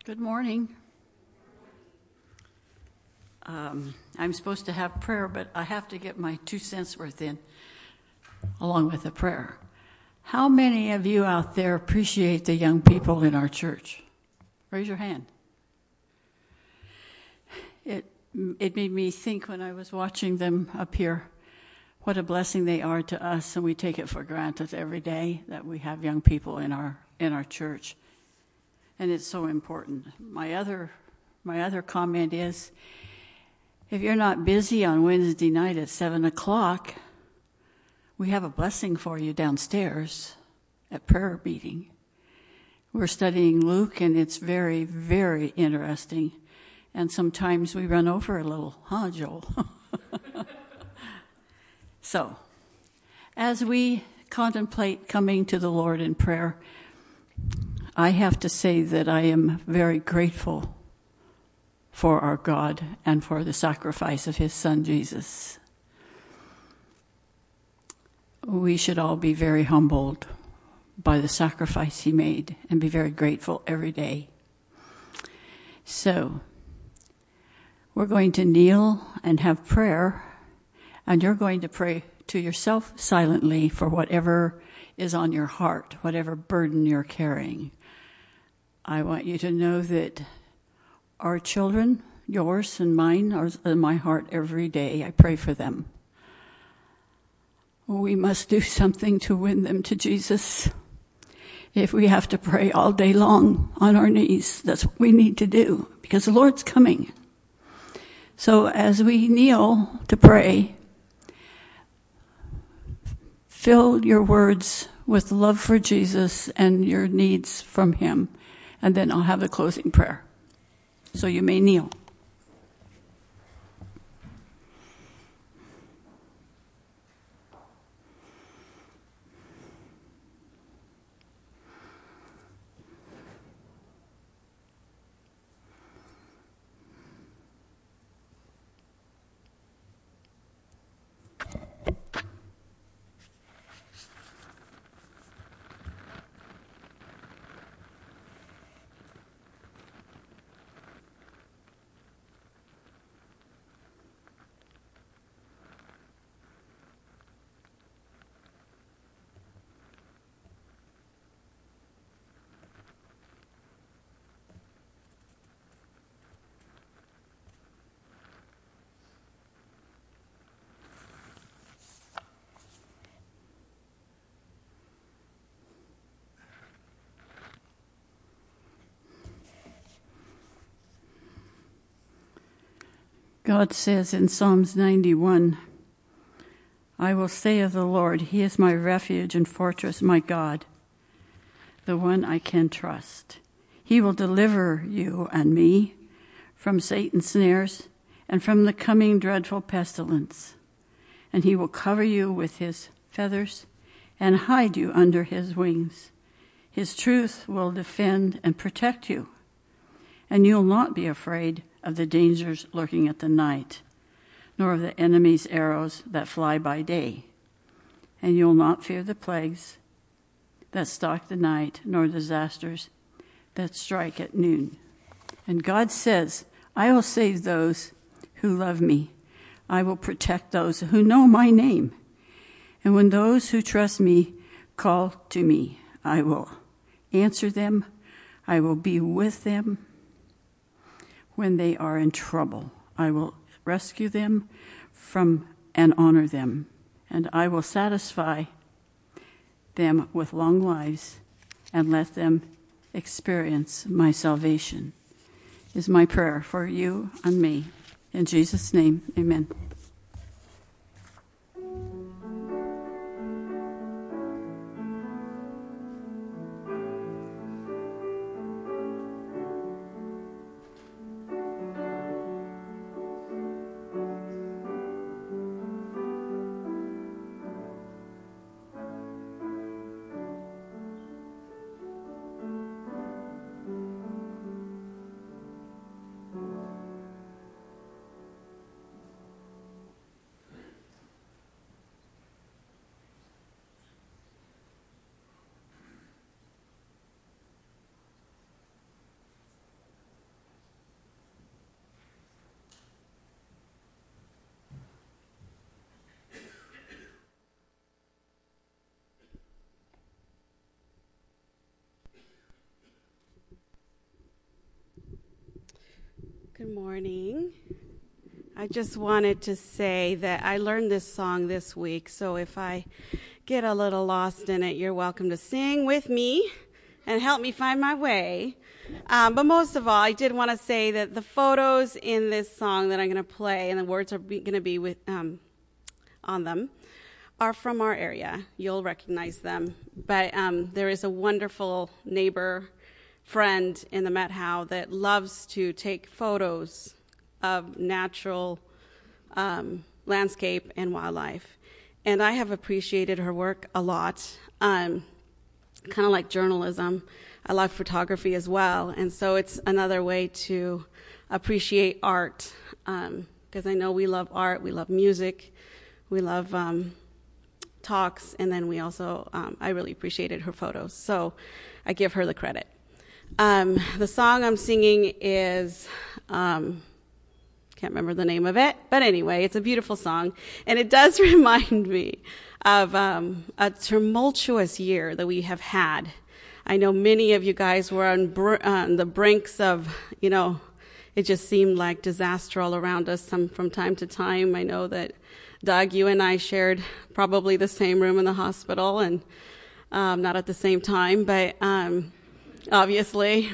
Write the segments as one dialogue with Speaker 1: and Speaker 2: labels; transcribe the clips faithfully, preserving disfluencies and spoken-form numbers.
Speaker 1: Good morning. Um, I'm supposed to have prayer, but I have to get my two cents worth in along with the prayer. How many of you out there appreciate the young people in our church? Raise your hand. It, it made me think when I was watching them up here, what a blessing they are to us, and we take it for granted every day that we have young people in our in our church. And it's so important. My other my other comment is, if you're not busy on Wednesday night at seven o'clock, we have a blessing for you downstairs at prayer meeting. We're studying Luke, and it's very, very interesting. And sometimes we run over a little, huh, Joel? So, as we contemplate coming to the Lord in prayer, I have to say that I am very grateful for our God and for the sacrifice of his son, Jesus. We should all be very humbled by the sacrifice he made and be very grateful every day. So, we're going to kneel and have prayer, and you're going to pray to yourself silently for whatever is on your heart, whatever burden you're carrying. I want you to know that our children, yours and mine, are in my heart every day. I pray for them. We must do something to win them to Jesus. If we have to pray all day long on our knees, that's what we need to do, because the Lord's coming. So as we kneel to pray, fill your words with love for Jesus and your needs from him. And then I'll have the closing prayer. So you may kneel. God says in Psalms ninety-one, I will say of the Lord, he is my refuge and fortress, my God, the one I can trust. He will deliver you and me from Satan's snares and from the coming dreadful pestilence. And he will cover you with his feathers and hide you under his wings. His truth will defend and protect you, and you'll not be afraid of the dangers lurking at the night, nor of the enemy's arrows that fly by day. And you'll not fear the plagues that stalk the night, nor disasters that strike at noon. And God says, I will save those who love me. I will protect those who know my name. And when those who trust me call to me, I will answer them. I will be with them when they are in trouble. I will rescue them from and honor them, and I will satisfy them with long lives and let them experience my salvation, is my prayer for you and me. In Jesus' name, amen.
Speaker 2: Good morning. I just wanted to say that I learned this song this week, so if I get a little lost in it, you're welcome to sing with me and help me find my way. Um, but most of all, I did want to say that the photos in this song that I'm going to play, and the words are going to be with um, on them, are from our area. You'll recognize them. But um, there is a wonderful neighbor friend in the Met Howe that loves to take photos of natural um, landscape and wildlife. And I have appreciated her work a lot, um, kind of like journalism. I love photography as well. And so it's another way to appreciate art, because um, I know we love art, we love music, we love um, talks, and then we also, um, I really appreciated her photos. So I give her the credit. Um, the song I'm singing is, um, can't remember the name of it, but anyway, it's a beautiful song, and it does remind me of um, a tumultuous year that we have had. I know many of you guys were on, br- on the brinks of, you know, it just seemed like disaster all around us some, from time to time. I know that, Doug, you and I shared probably the same room in the hospital, and um, not at the same time, but... Um, obviously.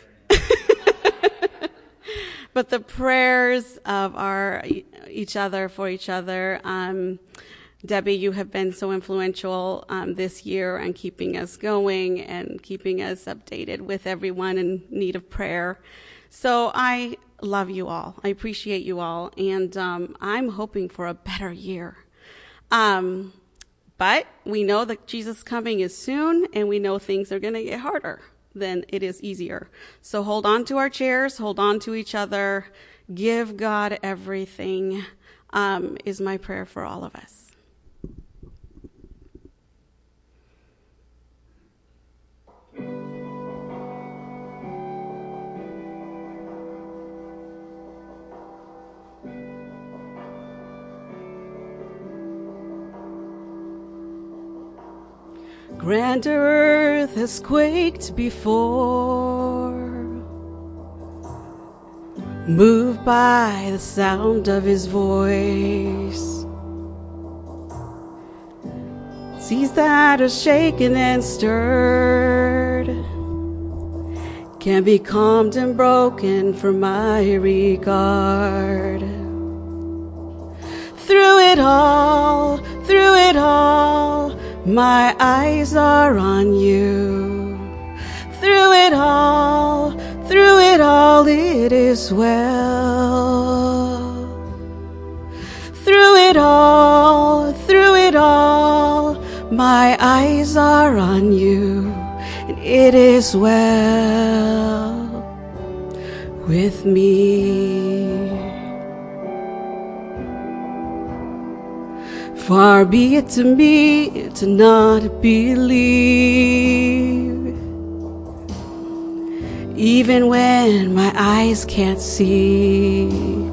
Speaker 2: But the prayers of our each other for each other. Um, Debbie, you have been so influential um, this year and keeping us going and keeping us updated with everyone in need of prayer. So I love you all. I appreciate you all. And um, I'm hoping for a better year. Um, but we know that Jesus' coming is soon, and we know things are going to get harder then it is easier. So hold on to our chairs, hold on to each other, give God everything, um, is my prayer for all of us. Grand earth has quaked before, moved by the sound of his voice. Seas that are shaken and stirred can be calmed and broken for my regard. Through it all, through it all, my eyes are on you. Through it all, through it all, it is well. Through it all, through it all, my eyes are on you, and it is well with me. Far be it to me to not believe, even when my eyes can't see.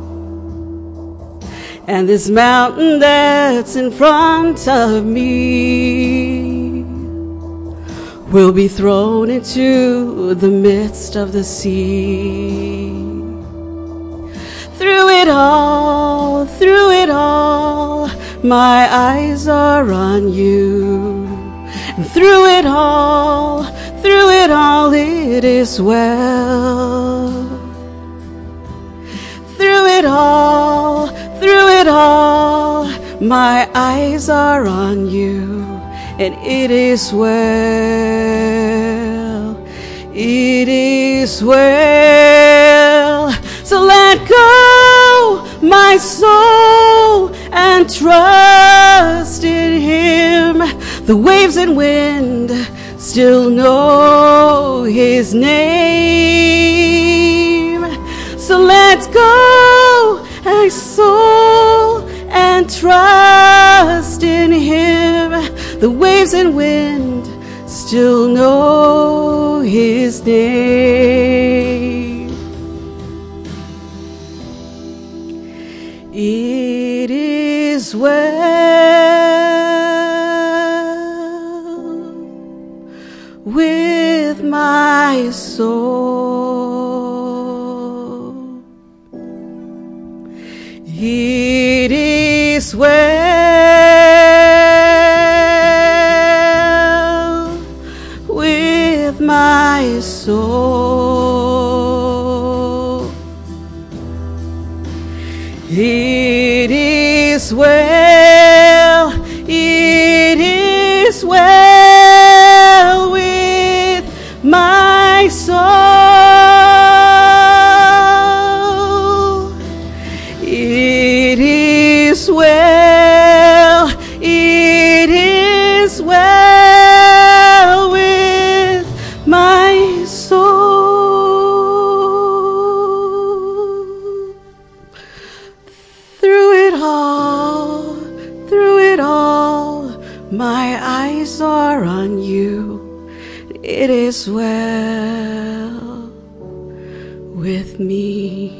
Speaker 2: And this mountain that's in front of me will be thrown into the midst of the sea. Through it all, through it all, my eyes are on you. And through it all, through it all, it is well. Through it all, through it all, my eyes are on you, and it is well. It is well. So let go, my soul, and trust in him. The waves and wind still know his name. So let go, my soul, and trust in him. The waves and wind still know his name. It is well with my soul. It is well with my soul. It is well, it is well with my soul. It is well, it is well with my soul. Through it all, through it all, my eyes are on you. It is well with me.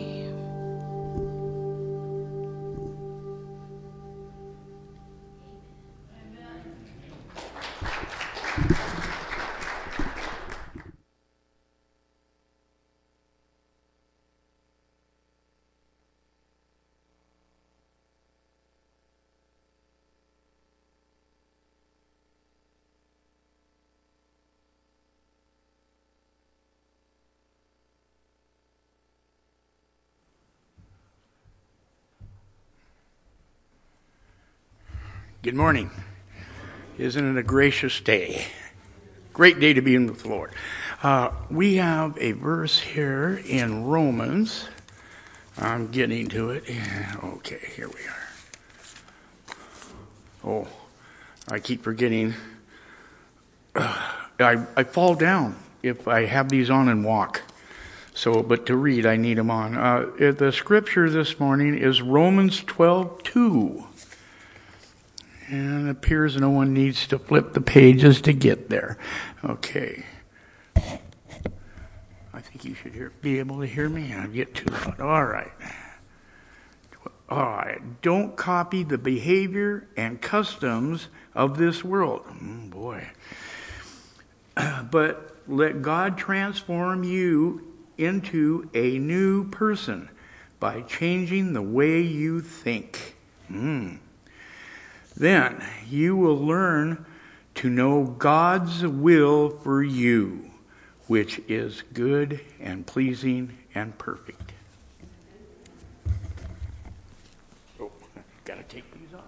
Speaker 3: Good morning. Isn't it a gracious day? Great day to be in with the Lord. Uh, we have a verse here in Romans. I'm getting to it. Okay, here we are. Oh, I keep forgetting. Uh, I, I fall down if I have these on and walk. So, but to read, I need them on. Uh, the scripture this morning is Romans twelve two. And it appears no one needs to flip the pages to get there. Okay. I think you should hear, be able to hear me. I get too loud. All right. All right. Don't copy the behavior and customs of this world. Oh, boy. But let God transform you into a new person by changing the way you think. Hmm. Then you will learn to know God's will for you, which is good and pleasing and perfect. Oh, gotta take these off.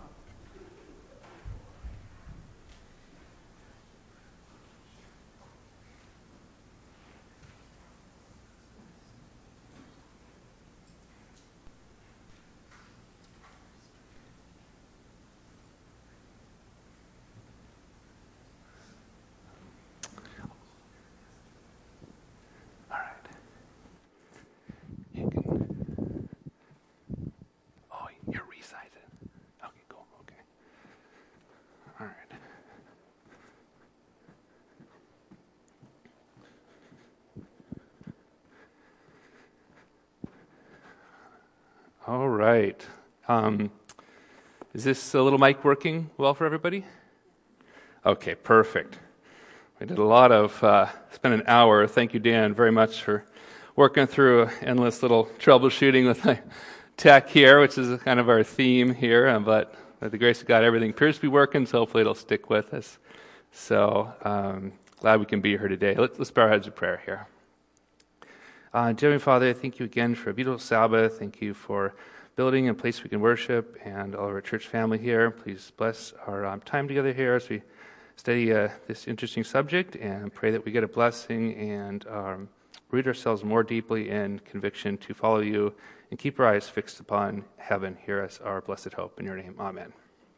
Speaker 4: All right. Um, is this a little mic working well for everybody? Okay, perfect. We did a lot of, uh, spent an hour. Thank you, Dan, very much for working through endless little troubleshooting with my tech here, which is kind of our theme here. Uh, but by the grace of God, everything appears to be working, so hopefully it'll stick with us. So um, glad we can be here today. Let's, let's bow our heads in prayer here. Uh, Dear Heavenly Father, thank you again for a beautiful Sabbath. Thank you for building and place we can worship and all of our church family here. Please bless our um, time together here as we study uh, this interesting subject, and pray that we get a blessing and um, root ourselves more deeply in conviction to follow you and keep our eyes fixed upon heaven here as our blessed hope. In your name, amen.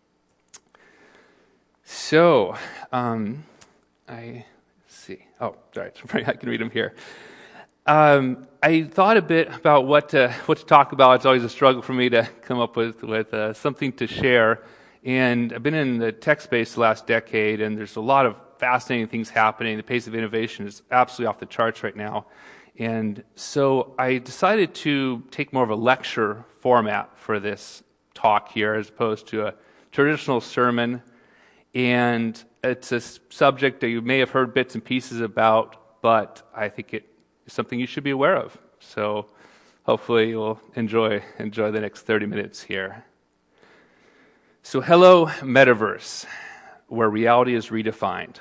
Speaker 4: So, um, I see. Oh, sorry, I can read them here. Um, I thought a bit about what to, what to talk about. It's always a struggle for me to come up with, with uh, something to share. And I've been in the tech space the last decade, and there's a lot of fascinating things happening. The pace of innovation is absolutely off the charts right now. And so I decided to take more of a lecture format for this talk here as opposed to a traditional sermon. And it's a subject that you may have heard bits and pieces about, but I think it something you should be aware of. So hopefully you'll enjoy enjoy the next thirty minutes here. So, hello, metaverse, where reality is redefined.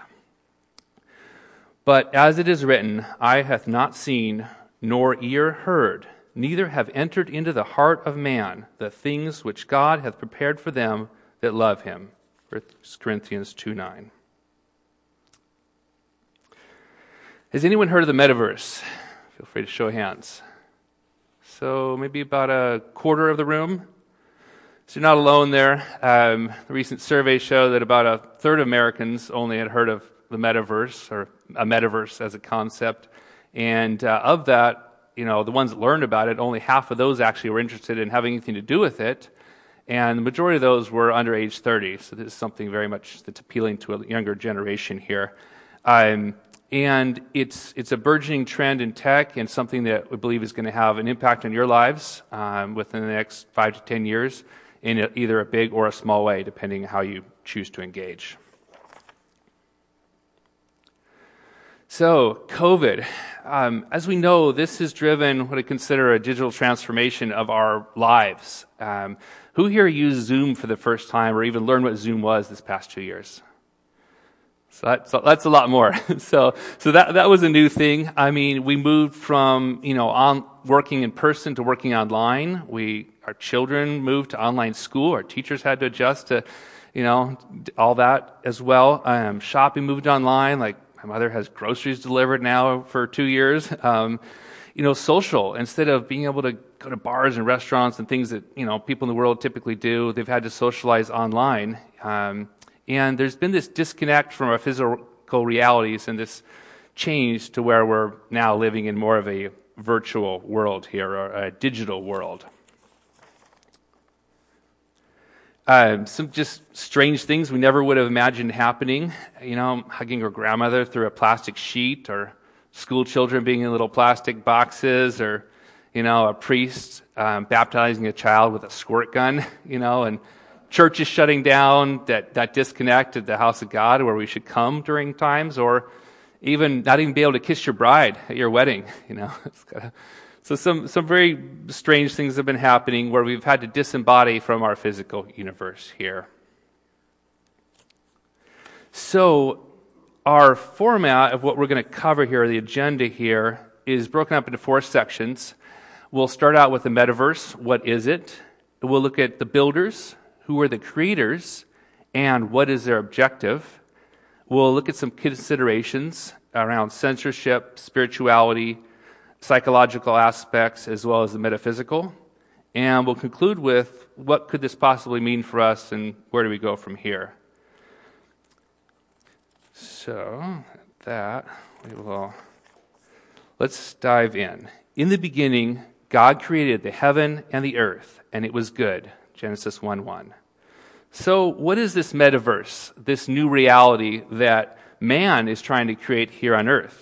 Speaker 4: But as it is written, eye hath not seen, nor ear heard, neither have entered into the heart of man the things which God hath prepared for them that love him. First Corinthians two nine. Has anyone heard of the metaverse? Feel free to show hands. So maybe about a quarter of the room. So you're not alone there. Um, the recent surveys show that about a third of Americans only had heard of the metaverse, or a metaverse as a concept. And uh, of that, you know, the ones that learned about it, only half of those actually were interested in having anything to do with it. And the majority of those were under age thirty. So this is something very much that's appealing to a younger generation here. Um, and it's it's a burgeoning trend in tech, and something that we believe is going to have an impact on your lives um, within the next five to ten years in a, either a big or a small way, depending on how you choose to engage. So, COVID. Um, as we know, this has driven what I consider a digital transformation of our lives. Um, who here used Zoom for the first time, or even learned what Zoom was this past two years? So that's, that's a lot more. so, so that that was a new thing. I mean, we moved from you know on working in person to working online. We our children moved to online school. Our teachers had to adjust to, you know, all that as well. Um, shopping moved online. Like, my mother has groceries delivered now for two years. Um, you know, social, instead of being able to go to bars and restaurants and things that, you know, people in the world typically do, they've had to socialize online. Um, and there's been this disconnect from our physical realities and this change to where we're now living in more of a virtual world here, or a digital world. Uh, some just strange things we never would have imagined happening. You know, hugging your grandmother through a plastic sheet, or school children being in little plastic boxes, or, you know, a priest um, baptizing a child with a squirt gun, you know, and churches shutting down, that, that disconnect at the house of God where we should come during times, or even not even be able to kiss your bride at your wedding, you know. It's kinda, So some, some very strange things have been happening where we've had to disembody from our physical universe here. So our format of what we're going to cover here, the agenda here, is broken up into four sections. We'll start out with the metaverse. What is it? We'll look at the builders, who are the creators, and what is their objective. We'll look at some considerations around censorship, spirituality, psychological aspects, as well as the metaphysical. And we'll conclude with what could this possibly mean for us, and where do we go from here. So, that, we will, let's dive in. In the beginning, God created the heaven and the earth, and it was good. Genesis one one. So, what is this metaverse, this new reality that man is trying to create here on earth?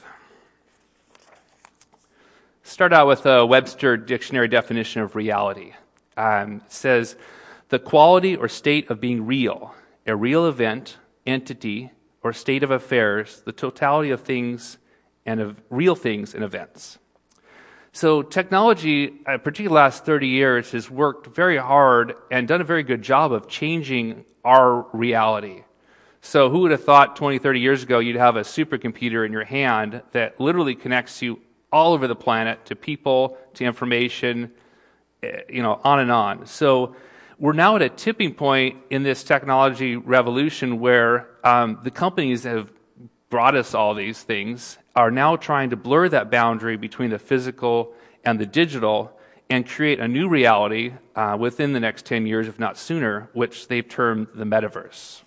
Speaker 4: Start out with a Webster Dictionary definition of reality. Um, it says, the quality or state of being real, a real event, entity, or state of affairs, the totality of things and of real things and events. So technology, uh, particularly the last thirty years, has worked very hard and done a very good job of changing our reality. So who would have thought twenty, thirty years ago you'd have a supercomputer in your hand that literally connects you all over the planet, to people, to information, you know, on and on. So we're now at a tipping point in this technology revolution where um, the companies that have brought us all these things are now trying to blur that boundary between the physical and the digital and create a new reality uh, within the next ten years, if not sooner, which they've termed the metaverse.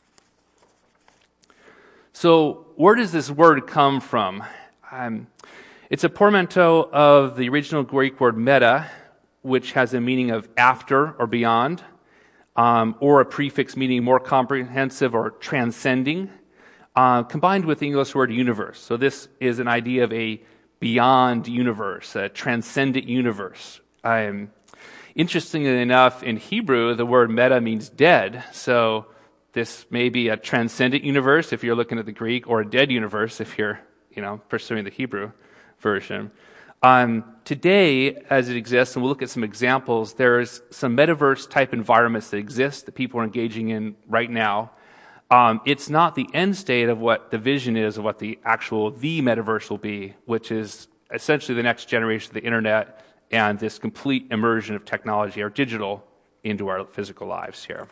Speaker 4: So where does this word come from? Um, It's a portmanteau of the original Greek word meta, which has a meaning of after or beyond, um, or a prefix meaning more comprehensive or transcending, uh, combined with the English word universe. So this is an idea of a beyond universe, a transcendent universe. Um, interestingly enough, in Hebrew, the word meta means dead. So this may be a transcendent universe if you're looking at the Greek, or a dead universe if you're, you know, pursuing the Hebrew version. Um, today, as it exists, and we'll look at some examples, there's some metaverse-type environments that exist that people are engaging in right now. Um, it's not the end state of what the vision is of what the actual the metaverse will be, which is essentially the next generation of the internet and this complete immersion of technology or digital into our physical lives here.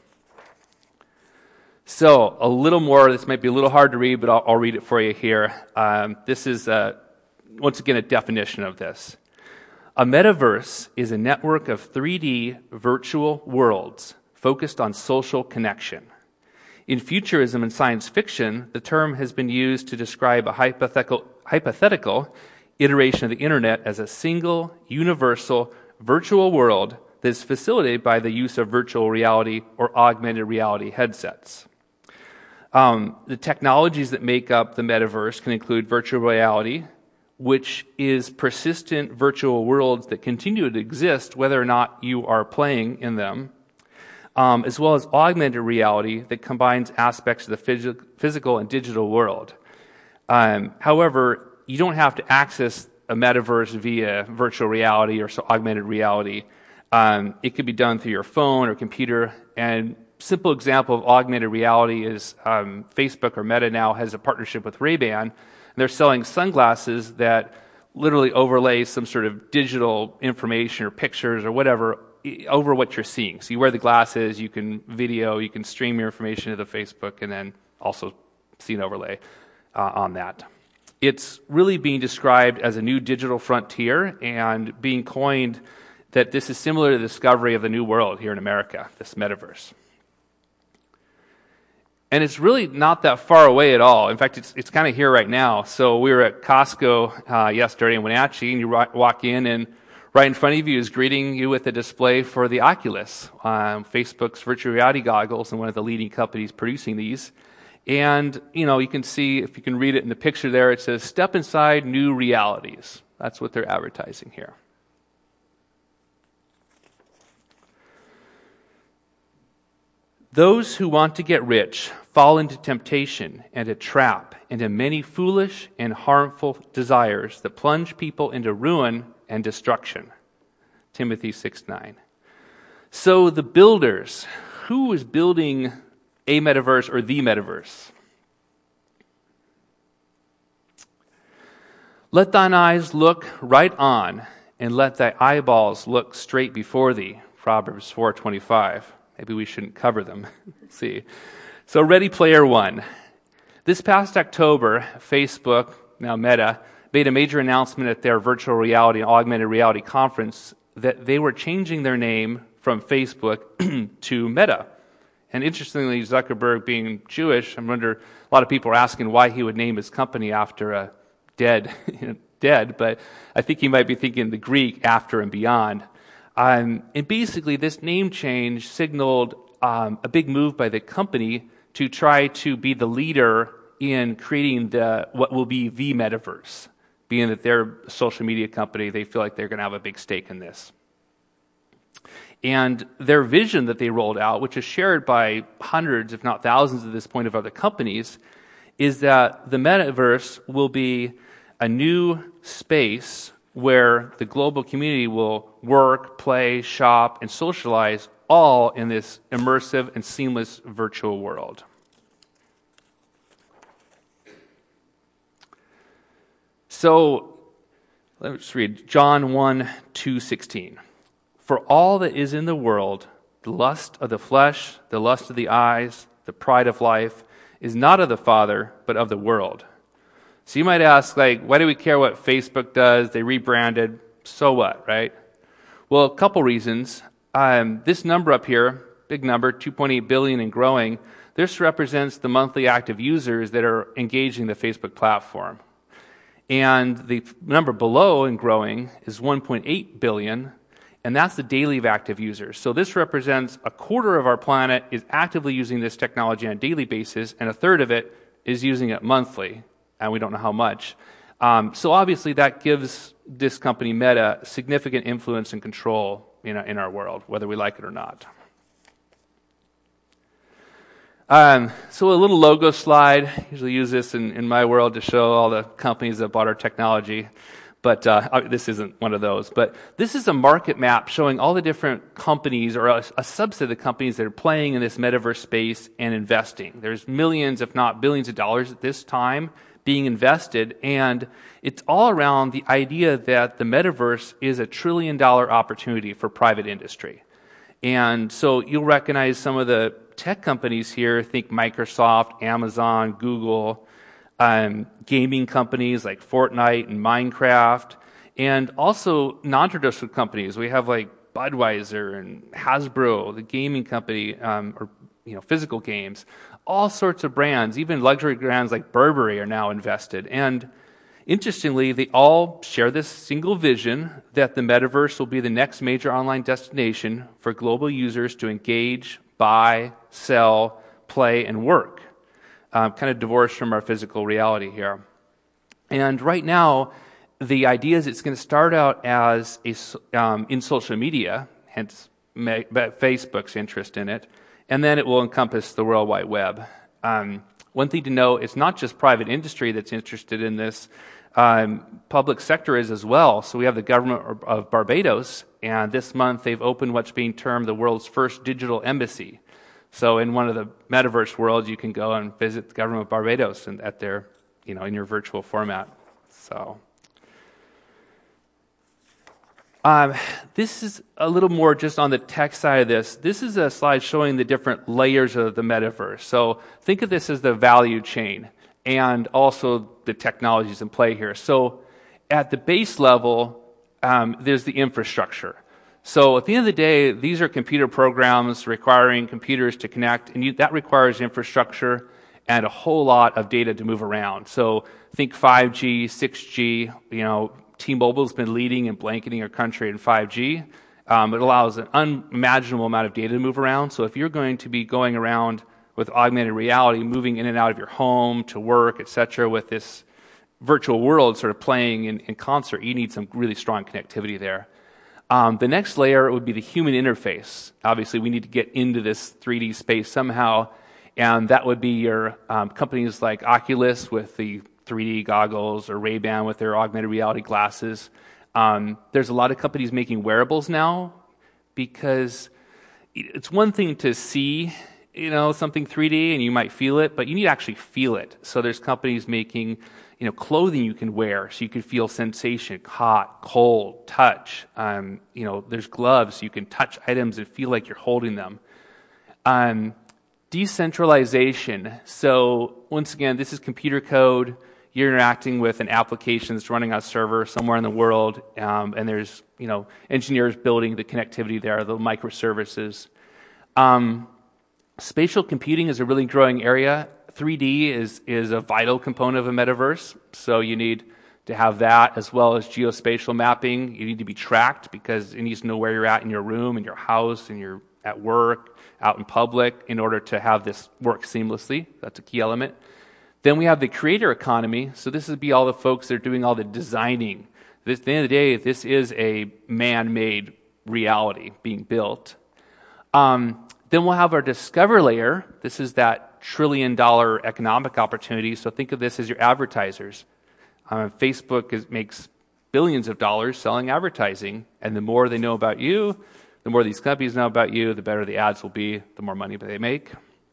Speaker 4: So a little more, this might be a little hard to read, but I'll, I'll read it for you here. Um, this is, uh, once again, a definition of this. A metaverse is a network of three D virtual worlds focused on social connection. In futurism and science fiction, the term has been used to describe a hypothetical, hypothetical iteration of the internet as a single, universal, virtual world that is facilitated by the use of virtual reality or augmented reality headsets. Um, the technologies that make up the metaverse can include virtual reality, which is persistent virtual worlds that continue to exist whether or not you are playing in them, um, as well as augmented reality that combines aspects of the phys- physical and digital world. Um, however, you don't have to access a metaverse via virtual reality or so augmented reality. Um, it could be done through your phone or computer. And simple example of augmented reality is um, Facebook or Meta now has a partnership with Ray-Ban. And they're selling sunglasses that literally overlay some sort of digital information or pictures or whatever over what you're seeing. So you wear the glasses, you can video, you can stream your information to the Facebook, and then also see an overlay uh, on that. It's really being described as a new digital frontier and being coined that this is similar to the discovery of the new world here in America, this metaverse. And it's really not that far away at all. In fact, it's it's kind of here right now. So we were at Costco uh, yesterday in Wenatchee, and you walk in, and right in front of you is greeting you with a display for the Oculus, um, Facebook's virtual reality goggles, and one of the leading companies producing these. And, you know, you can see, if you can read it in the picture there, it says, "Step inside new realities." That's what they're advertising here. Those who want to get rich fall into temptation and a trap, into many foolish and harmful desires that plunge people into ruin and destruction. Timothy six nine. So the builders, who is building a metaverse or the metaverse? Let thine eyes look right on, and let thy eyeballs look straight before thee. Proverbs four twenty-five. Maybe we shouldn't cover them. Let's see. So Ready Player One. This past October, Facebook, now Meta, made a major announcement at their virtual reality and augmented reality conference that they were changing their name from Facebook to Meta. And interestingly, Zuckerberg being Jewish, I wonder, a lot of people are asking why he would name his company after a dead, dead, but I think he might be thinking the Greek after and beyond. Um, and basically, this name change signaled um, a big move by the company to try to be the leader in creating the what will be the metaverse. Being that they're a social media company, they feel like they're going to have a big stake in this. And their vision that they rolled out, which is shared by hundreds, if not thousands at this point of other companies, is that the metaverse will be a new space where the global community will work, play, shop, and socialize all in this immersive and seamless virtual world. So, let's read John one, two sixteen. For all that is in the world, the lust of the flesh, the lust of the eyes, the pride of life, is not of the Father, but of the world. So you might ask, like, why do we care what Facebook does? They rebranded. So what, right? Well, a couple reasons. Um, this number up here, big number, two point eight billion and growing, this represents the monthly active users that are engaging the Facebook platform. And the number below and growing is one point eight billion, and that's the daily active users. So this represents a quarter of our planet is actively using this technology on a daily basis, and a third of it is using it monthly, and we don't know how much. Um, so obviously that gives this company, Meta, significant influence and control in, in our world, whether we like it or not. Um, so a little logo slide. I usually use this in, in my world to show all the companies that bought our technology. But uh, this isn't one of those. But this is a market map showing all the different companies or a, a subset of the companies that are playing in this metaverse space and investing. There's millions, if not billions of dollars at this time being invested. And it's all around the idea that the metaverse is a trillion dollar opportunity for private industry. And so you'll recognize some of the tech companies here. Think Microsoft, Amazon, Google, Um, gaming companies like Fortnite and Minecraft, and also non-traditional companies. We have like Budweiser and Hasbro, the gaming company, um, or you know, physical games. All sorts of brands, even luxury brands like Burberry, are now invested. And interestingly, they all share this single vision that the metaverse will be the next major online destination for global users to engage, buy, sell, play, and work. Um, kind of divorced from our physical reality here. And right now, the idea is it's going to start out as a, um, in social media, hence Facebook's interest in it, and then it will encompass the World Wide Web. Um, one thing to note, it's not just private industry that's interested in this. Um, public sector is as well. So we have the government of Barbados, and this month they've opened what's being termed the world's first digital embassy. So in one of the metaverse worlds, you can go and visit the government of Barbados and at their, you know, in your virtual format. So um, this is a little more just on the tech side of this. This is a slide showing the different layers of the metaverse. So think of this as the value chain and also the technologies in play here. So at the base level, um, there's the infrastructure. So at the end of the day, these are computer programs requiring computers to connect, and you, that requires infrastructure and a whole lot of data to move around. So think five G, six G, you know, T-Mobile's been leading and blanketing our country in five G. Um, it allows an unimaginable amount of data to move around. So if you're going to be going around with augmented reality, moving in and out of your home to work, et cetera, with this virtual world sort of playing in, in concert, you need some really strong connectivity there. Um, the next layer would be the human interface. Obviously, we need to get into this three D space somehow, and that would be your um, companies like Oculus with the three D goggles or Ray-Ban with their augmented reality glasses. Um, there's a lot of companies making wearables now because it's one thing to see, you know, something three D and you might feel it, but you need to actually feel it. So there's companies making, you know, clothing you can wear so you can feel sensation, hot, cold, touch. Um, you know, there's gloves so you can touch items and feel like you're holding them. Um, decentralization. So once again, this is computer code. You're interacting with an application that's running on a server somewhere in the world, um, and there's, you know, engineers building the connectivity there, the microservices. Um, spatial computing is a really growing area. three D is, is a vital component of a metaverse, so you need to have that as well as geospatial mapping. You need to be tracked because it needs to know where you're at in your room, in your house, and you're at work, out in public, in order to have this work seamlessly. That's a key element. Then we have the creator economy. So this would be all the folks that are doing all the designing. This, at the end of the day, this is a man-made reality being built. Um, then we'll have our discover layer. This is that trillion-dollar economic opportunity. So think of this as your advertisers. Um, Facebook is, makes billions of dollars selling advertising, and the more they know about you, the more these companies know about you, the better the ads will be, the more money they make.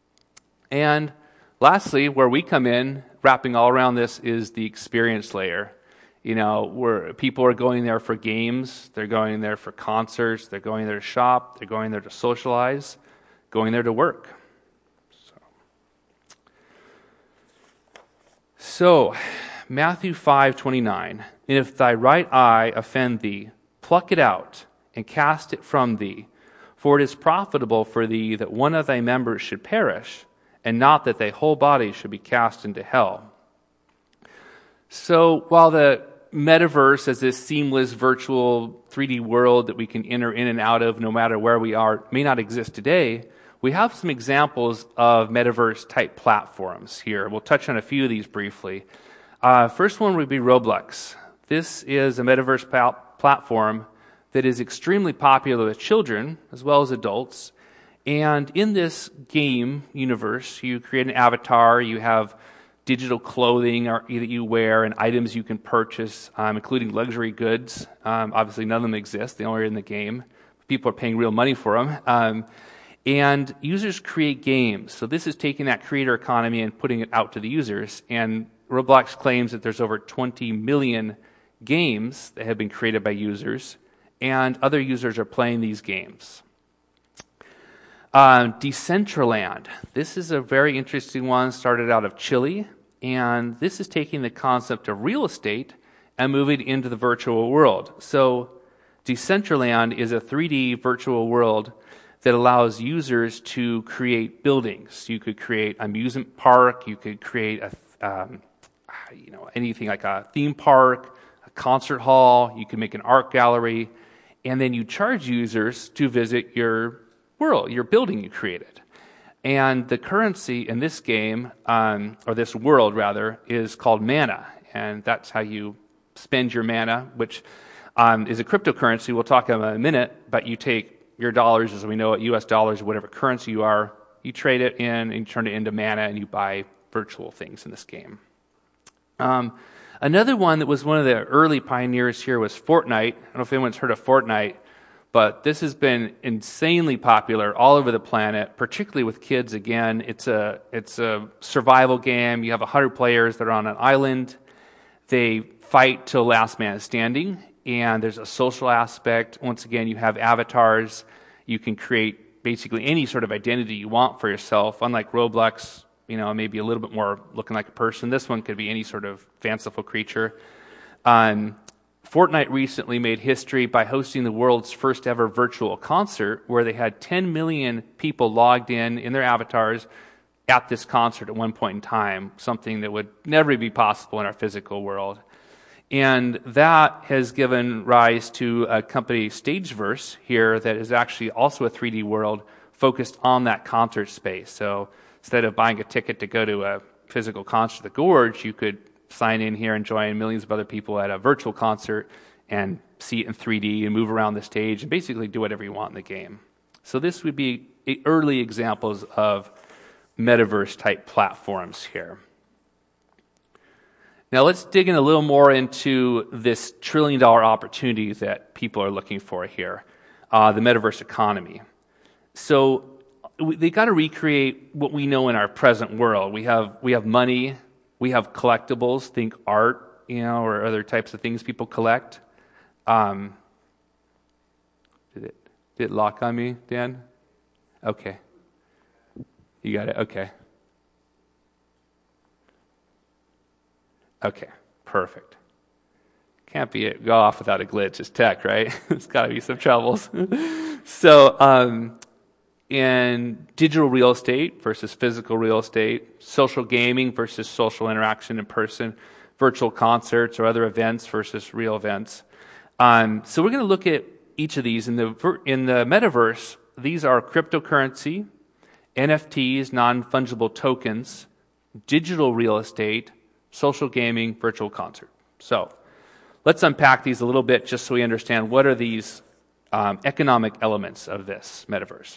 Speaker 4: And lastly, where we come in, wrapping all around this, is the experience layer. You know, where people are going there for games, they're going there for concerts, they're going there to shop, they're going there to socialize, going there to work. So, so Matthew five twenty-nine, and if thy right eye offend thee, pluck it out and cast it from thee, for it is profitable for thee that one of thy members should perish, and not that thy whole body should be cast into hell. So while the metaverse as this seamless virtual three D world that we can enter in and out of no matter where we are may not exist today, we have some examples of metaverse type platforms here. We'll touch on a few of these briefly. Uh, first one would be Roblox. This is a metaverse pl- platform that is extremely popular with children as well as adults. And in this game universe, you create an avatar, you have digital clothing or, that you wear and items you can purchase, um, including luxury goods. Um, obviously, none of them exist. They only are in the game. People are paying real money for them. Um, and users create games. So this is taking that creator economy and putting it out to the users. And Roblox claims that there's over twenty million games that have been created by users, and other users are playing these games. Uh, Decentraland. This is a very interesting one, started out of Chile, and this is taking the concept of real estate and moving it into the virtual world. So Decentraland is a three D virtual world that allows users to create buildings. You could create an amusement park, you could create a, um, you know, anything like a theme park, a concert hall, you can make an art gallery, and then you charge users to visit your world, your building you created. And the currency in this game, um, or this world rather, is called mana, and that's how you spend your mana, which um, is a cryptocurrency. We'll talk about in a minute, but you take your dollars, as we know it, U S dollars, or whatever currency you are, you trade it in and you turn it into mana and you buy virtual things in this game. Um, another one that was one of the early pioneers here was Fortnite. I don't know if anyone's heard of Fortnite, but this has been insanely popular all over the planet, particularly with kids. Again, it's a it's a survival game. You have one hundred players that are on an island. They fight till last man standing, and there's a social aspect. Once again, you have avatars. You can create basically any sort of identity you want for yourself. Unlike Roblox, you know, maybe a little bit more looking like a person. This one could be any sort of fanciful creature. Um, Fortnite recently made history by hosting the world's first ever virtual concert, where they had ten million people logged in in their avatars at this concert at one point in time, something that would never be possible in our physical world. And that has given rise to a company, Stageverse, here, that is actually also a three D world focused on that concert space. So instead of buying a ticket to go to a physical concert at the Gorge, you could sign in here and join millions of other people at a virtual concert and see it in three D and move around the stage and basically do whatever you want in the game. So this would be early examples of metaverse-type platforms here. Now let's dig in a little more into this trillion-dollar opportunity that people are looking for here, uh, the metaverse economy. So they got to recreate what we know in our present world. We have we have money. We have collectibles, think art, you know, or other types of things people collect. Um, did it did it lock on me, Dan? Okay. You got it? Okay. Okay, perfect. Can't be it, go off without a glitch. It's tech, right? There's got to be some troubles. so, um, in digital real estate versus physical real estate, social gaming versus social interaction in person, virtual concerts or other events versus real events. Um, so we're going to look at each of these. In the in the metaverse, these are cryptocurrency, N F Ts, non-fungible tokens, digital real estate, social gaming, virtual concert. So let's unpack these a little bit just so we understand what are these um, economic elements of this metaverse.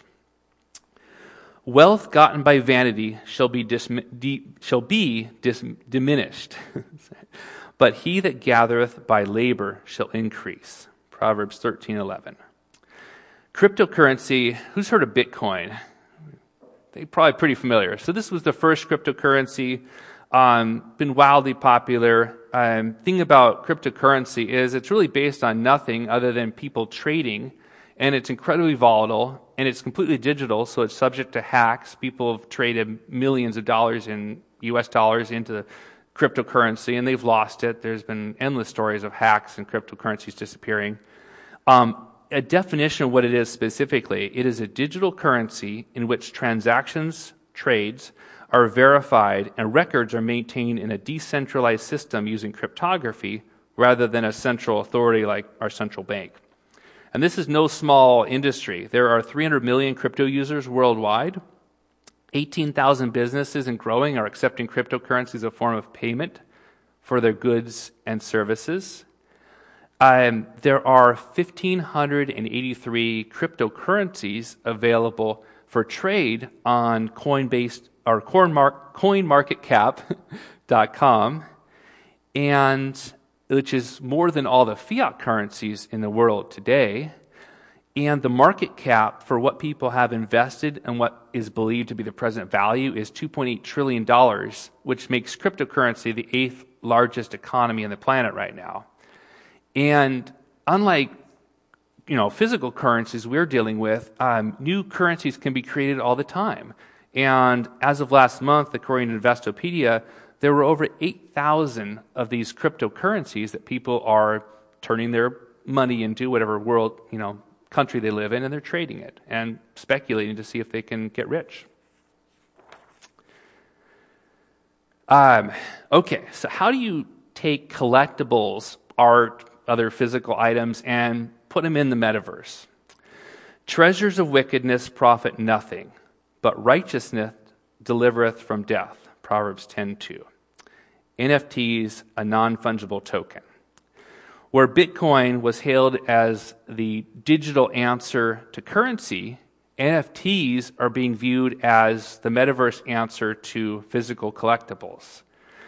Speaker 4: Wealth gotten by vanity shall be dis- de- shall be dis- diminished, but he that gathereth by labor shall increase. Proverbs thirteen eleven. Cryptocurrency, who's heard of Bitcoin? They're probably pretty familiar. So this was the first cryptocurrency, um, been wildly popular. Um, thing about cryptocurrency is it's really based on nothing other than people trading, and it's incredibly volatile, and it's completely digital, so it's subject to hacks. People have traded millions of dollars in U S dollars into cryptocurrency, and they've lost it. There's been endless stories of hacks and cryptocurrencies disappearing. Um, a definition of what it is specifically, it is a digital currency in which transactions, trades, are verified and records are maintained in a decentralized system using cryptography rather than a central authority like our central bank. And this is no small industry. There are three hundred million crypto users worldwide. eighteen thousand businesses and growing are accepting cryptocurrency as a form of payment for their goods and services. Um, there are one thousand five hundred eighty-three cryptocurrencies available for trade on Coinbase or CoinMarketCap dot com, and which is more than all the fiat currencies in the world today. And the market cap for what people have invested and what is believed to be the present value is two point eight trillion dollars, which makes cryptocurrency the eighth largest economy on the planet right now. And unlike, you know, physical currencies we're dealing with, um, new currencies can be created all the time. And as of last month, according to Investopedia, there were over eight thousand of these cryptocurrencies that people are turning their money into, whatever world, you know, country they live in, and they're trading it and speculating to see if they can get rich. Um, okay, so how do you take collectibles, art, other physical items, and put them in the metaverse? Treasures of wickedness profit nothing, but righteousness delivereth from death. Proverbs ten two. N F Ts, a non-fungible token. Where Bitcoin was hailed as the digital answer to currency, N F Ts are being viewed as the metaverse answer to physical collectibles.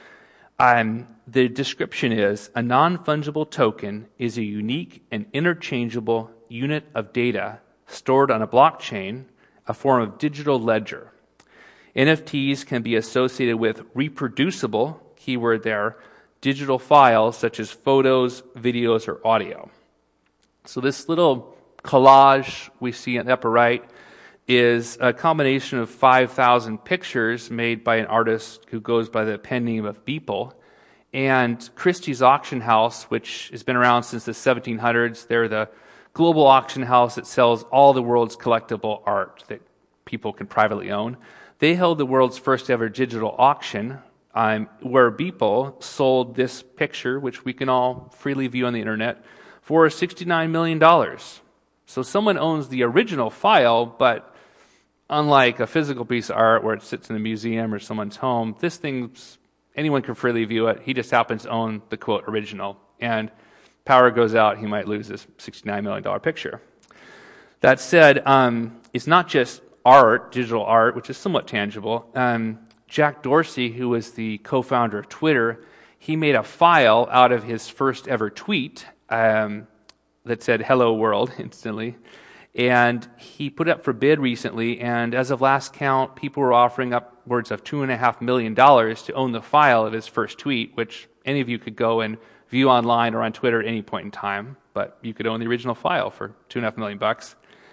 Speaker 4: Um, the description is, a non-fungible token is a unique and interchangeable unit of data stored on a blockchain, a form of digital ledger. N F Ts can be associated with reproducible, keyword there, digital files such as photos, videos, or audio. So this little collage we see on the upper right is a combination of five thousand pictures made by an artist who goes by the pen name of Beeple. And Christie's Auction House, which has been around since the seventeen hundreds, they're the global auction house that sells all the world's collectible art that people can privately own. They held the world's first ever digital auction, Um, where Beeple sold this picture, which we can all freely view on the internet, for sixty-nine million dollars. So someone owns the original file, but unlike a physical piece of art where it sits in a museum or someone's home, this thing, anyone can freely view it. He just happens to own the, quote, original. And power goes out, he might lose this sixty-nine million dollars picture. That said, um, it's not just art, digital art, which is somewhat tangible. Um, Jack Dorsey, who was the co-founder of Twitter, he made a file out of his first ever tweet um, that said "Hello World" instantly, and he put it up for bid recently. And as of last count, people were offering upwards of two and a half million dollars to own the file of his first tweet, which any of you could go and view online or on Twitter at any point in time. But you could own the original file for two and a half million bucks.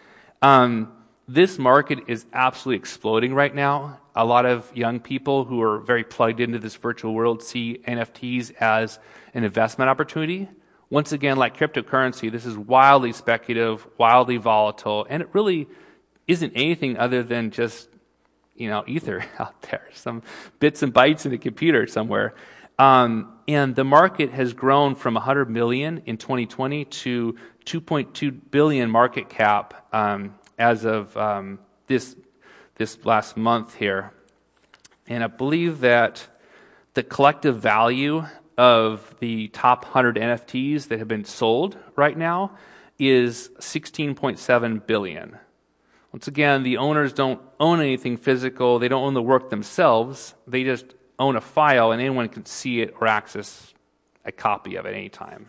Speaker 4: Um, This market is absolutely exploding right now. A lot of young people who are very plugged into this virtual world see N F Ts as an investment opportunity. Once again, like cryptocurrency, this is wildly speculative, wildly volatile, and it really isn't anything other than just, you know, ether out there, some bits and bytes in a computer somewhere. Um, and the market has grown from one hundred million in twenty twenty to two point two billion market cap um, as of um, this this last month here. And I believe that the collective value of the top one hundred N F Ts that have been sold right now is sixteen point seven billion dollars. Once again, the owners don't own anything physical. They don't own the work themselves. They just own a file, and anyone can see it or access a copy of it any time.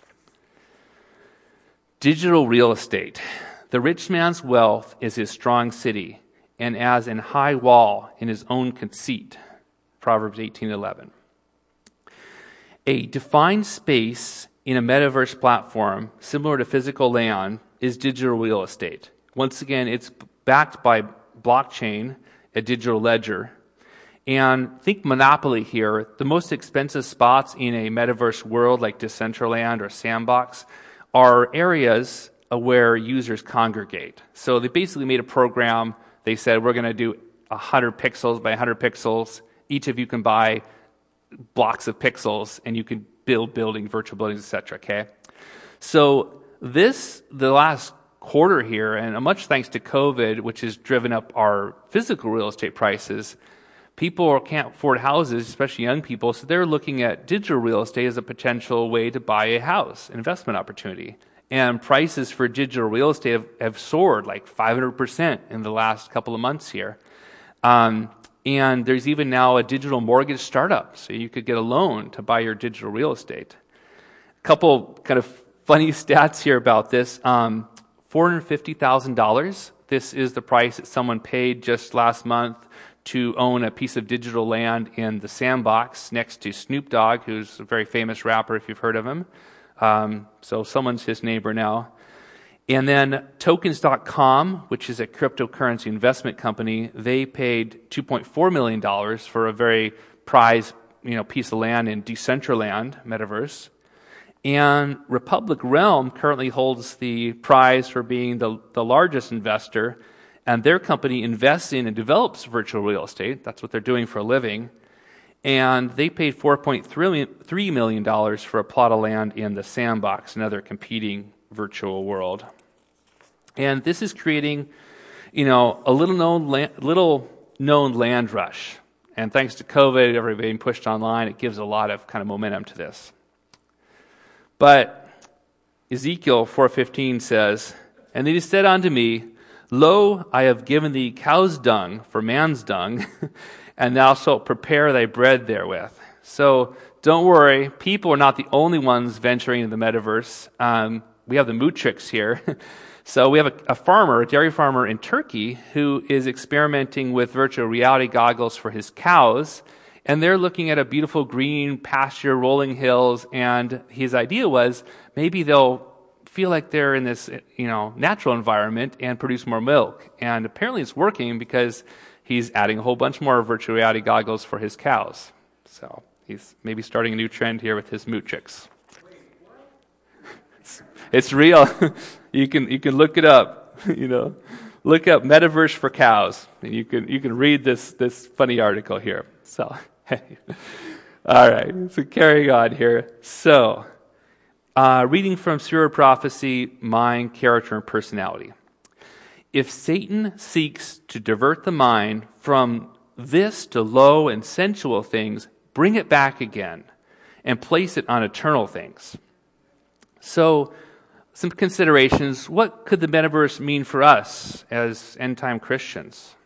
Speaker 4: Digital real estate. The rich man's wealth is his strong city, and as an high wall in his own conceit. Proverbs eighteen eleven. A defined space in a metaverse platform, similar to physical land, is digital real estate. Once again, it's backed by blockchain, a digital ledger. And think monopoly here. The most expensive spots in a metaverse world like Decentraland or Sandbox are areas where users congregate. So they basically made a program. They said, we're going to do one hundred pixels by one hundred pixels. Each of you can buy blocks of pixels, and you can build building, virtual buildings, et cetera, okay? So this, the last quarter here, and much thanks to COVID, which has driven up our physical real estate prices, people can't afford houses, especially young people, so they're looking at digital real estate as a potential way to buy a house, an investment opportunity. And prices for digital real estate have, have soared like five hundred percent in the last couple of months here. Um, And there's even now a digital mortgage startup, so you could get a loan to buy your digital real estate. A couple kind of funny stats here about this. Um, four hundred fifty thousand dollars. This is the price that someone paid just last month to own a piece of digital land in the Sandbox next to Snoop Dogg, who's a very famous rapper if you've heard of him. Um, so someone's his neighbor now. And then tokens dot com, which is a cryptocurrency investment company, they paid two point four million dollars for a very prized, you know, piece of land in Decentraland metaverse. And Republic Realm currently holds the prize for being the, the largest investor, and their company invests in and develops virtual real estate. That's what they're doing for a living. And they paid four point three million dollars for a plot of land in the Sandbox, another competing virtual world. And this is creating, you know, a little known land, little known land rush. And thanks to COVID, everybody being pushed online, it gives a lot of kind of momentum to this. But Ezekiel four fifteen says, "And they said unto me, Lo, I have given thee cow's dung for man's dung, and thou shalt prepare thy bread therewith." So don't worry, people are not the only ones venturing into the metaverse. Um, we have the Mootrix here. So we have a, a farmer, a dairy farmer in Turkey, who is experimenting with virtual reality goggles for his cows, and they're looking at a beautiful green pasture, rolling hills, and his idea was maybe they'll feel like they're in this, you know, natural environment and produce more milk. And apparently it's working because he's adding a whole bunch more virtual reality goggles for his cows. So he's maybe starting a new trend here with his Mootrix. It's, it's real. You can you can look it up. You know, look up metaverse for cows, and you can you can read this this funny article here. So, all right. So carrying on here. So, uh, reading from Surah Prophecy, Mind, Character, and Personality. If Satan seeks to divert the mind from this to low and sensual things, bring it back again and place it on eternal things. So, some considerations. What could the metaverse mean for us as end-time Christians?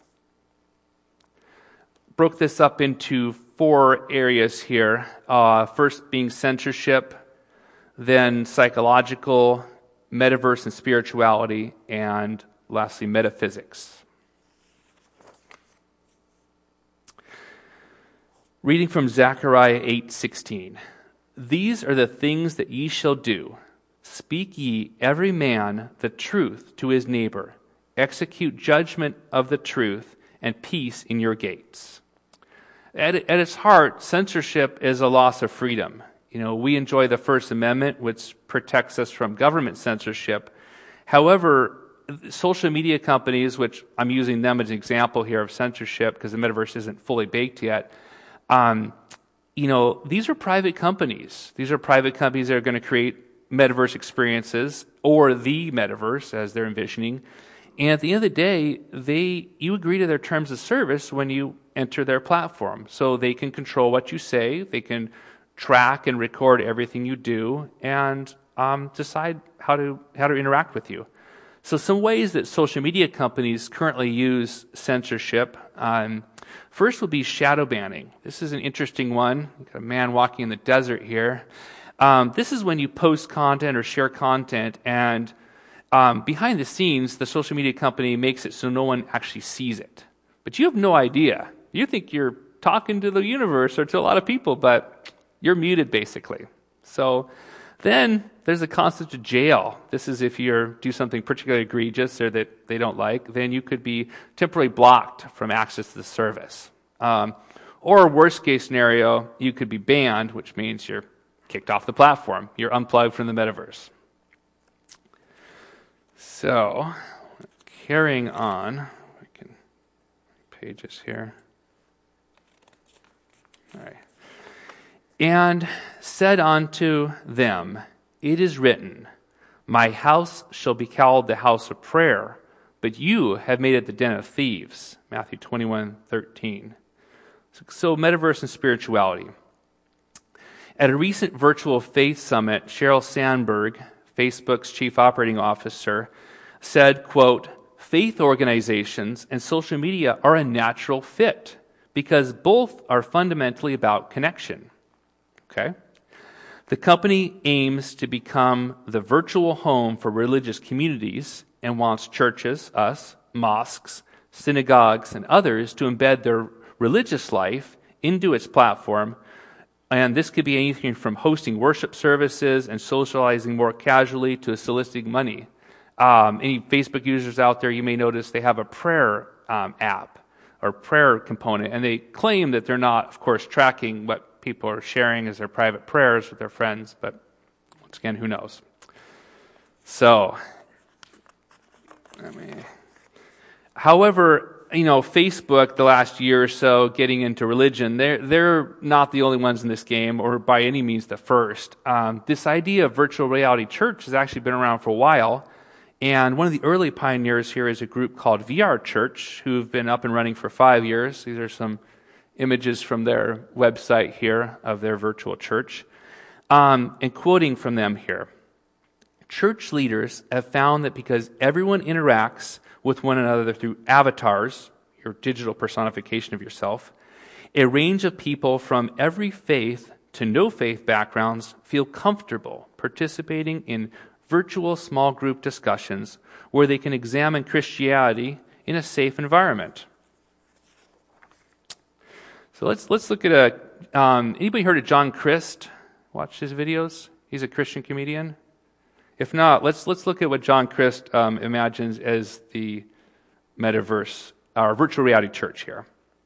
Speaker 4: Broke this up into four areas here. Uh, first being censorship, then psychological, metaverse and spirituality, and lastly, metaphysics. Reading from Zechariah eight sixteen. These are the things that ye shall do. Speak ye every man the truth to his neighbor. Execute judgment of the truth, and peace in your gates. At, at its heart, censorship is a loss of freedom. You know, we enjoy the First Amendment, which protects us from government censorship. However, social media companies, which I'm using them as an example here of censorship because the metaverse isn't fully baked yet, um, you know, these are private companies. These are private companies that are going to create metaverse experiences, or the metaverse as they're envisioning. And at the end of the day, they you agree to their terms of service when you enter their platform. So they can control what you say, they can track and record everything you do, and um, decide how to how to interact with you. So some ways that social media companies currently use censorship. Um, first would be shadow banning. This is an interesting one. Got a man walking in the desert here. Um, this is when you post content or share content, and um, behind the scenes, the social media company makes it so no one actually sees it. But you have no idea. You think you're talking to the universe or to a lot of people, but you're muted basically. So then there's the concept of jail. This is if you do something particularly egregious or that they don't like, then you could be temporarily blocked from access to the service. Um, or worst case scenario, you could be banned, which means you're kicked off the platform. You're unplugged from the metaverse. So, carrying on, we can pages here. All right. And said unto them, it is written, my house shall be called the house of prayer, but you have made it the den of thieves. Matthew twenty-one thirteen. So, so metaverse and spirituality. At a recent virtual faith summit, Sheryl Sandberg, Facebook's chief operating officer, said, quote, faith organizations and social media are a natural fit because both are fundamentally about connection. Okay? The company aims to become the virtual home for religious communities and wants churches, us, mosques, synagogues, and others to embed their religious life into its platform. And this could be anything from hosting worship services and socializing more casually to soliciting money. Um, any Facebook users out there, you may notice they have a prayer um, app or prayer component, and they claim that they're not, of course, tracking what people are sharing as their private prayers with their friends, but once again, who knows? So, I mean, however, you know, Facebook, the last year or so, getting into religion, they're, they're not the only ones in this game, or by any means the first. Um, this idea of virtual reality church has actually been around for a while, and one of the early pioneers here is a group called V R Church, who've been up and running for five years. These are some images from their website here of their virtual church. Um, and quoting from them here, church leaders have found that because everyone interacts with one another through avatars, your digital personification of yourself, a range of people from every faith to no faith backgrounds feel comfortable participating in virtual small group discussions where they can examine Christianity in a safe environment. So let's let's look at a. Um, anybody heard of John Crist? Watch his videos. He's a Christian comedian. If not, let's let's look at what John Crist um, imagines as the metaverse, our virtual reality church here.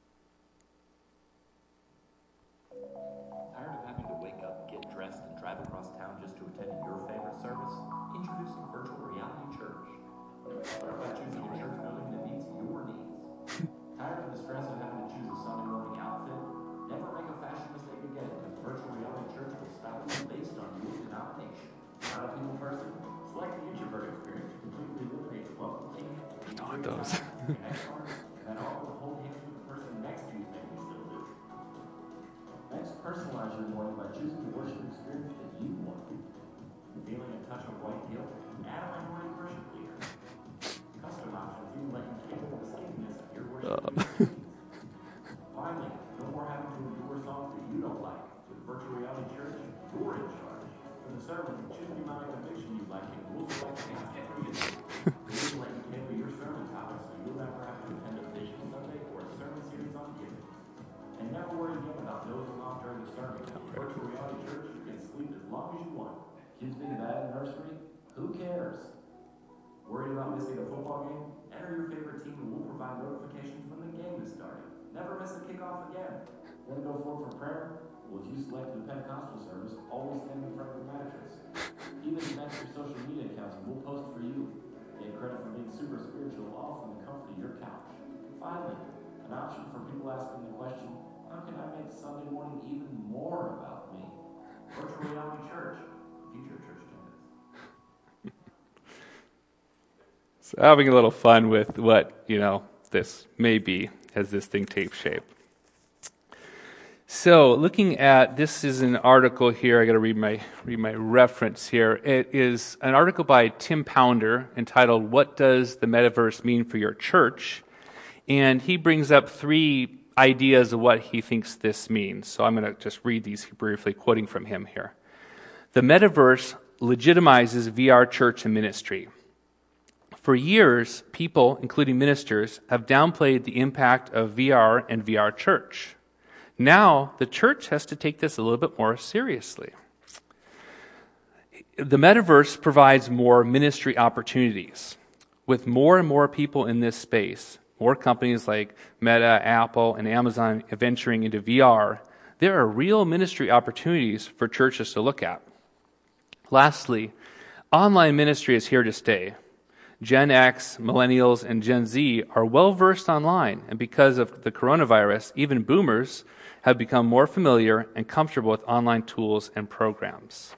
Speaker 5: Tired of having to wake up, get dressed, and drive across town just to attend your favorite service? Introducing Virtual Reality Church. What about choosing a church building that meets your needs? Tired of the stress of having to choose a Sunday morning outfit? Never make a fashion mistake again, because Virtual Reality Church will style you based on your denomination. Not a people person? Select the introvert experience to completely eliminate the local team.
Speaker 4: I know what those.
Speaker 5: And then offer to hold hands with the person next to you that you still do. Next, personalize your morning by choosing the worship experience that you want. Feeling a touch of white guilt? Add a minority worship leader. Custom options even let you cater to the skinniness of your worship
Speaker 4: Uh.
Speaker 5: needs. Finally, no more having to endure songs that you don't like. With Virtual Reality Church, you're in charge. For the sermon, choose the amount of conviction you like and we'll select the answer for you. We'll let you tailor your sermon topics so you'll never have to attend a Vision Sunday or a sermon series on giving. And never worry again about dozing off during the sermon. With Virtual Reality Church, you can sleep as long as you want. Kids being bad in nursery? Who cares? Worried about missing a football game? Enter your favorite team and we'll provide notifications when the game is starting. Never miss a kickoff again. Want to go forward for prayer? Well, if you selected the Pentecostal service, always stand in front of the mattress. Even connect your social media accounts and we'll post for you. Get credit for being super spiritual all from the comfort of your couch. Finally, an option for people asking the question, how can I make Sunday morning even more about me? Virtual Reality Church, future church attendance.
Speaker 4: So having a little fun with what, you know, this may be as this thing takes shape. So, looking at, this is an article here, I got to read my read my reference here. It is an article by Tim Pounder entitled, What Does the Metaverse Mean for Your Church? And he brings up three ideas of what he thinks this means. So I'm going to just read these briefly, quoting from him here. The metaverse legitimizes V R church and ministry. For years, people, including ministers, have downplayed the impact of V R and V R church. Now, the church has to take this a little bit more seriously. The metaverse provides more ministry opportunities. With more and more people in this space, more companies like Meta, Apple, and Amazon venturing into V R, there are real ministry opportunities for churches to look at. Lastly, online ministry is here to stay. Gen X, Millennials, and Gen Z are well-versed online, and because of the coronavirus, even boomers have become more familiar and comfortable with online tools and programs.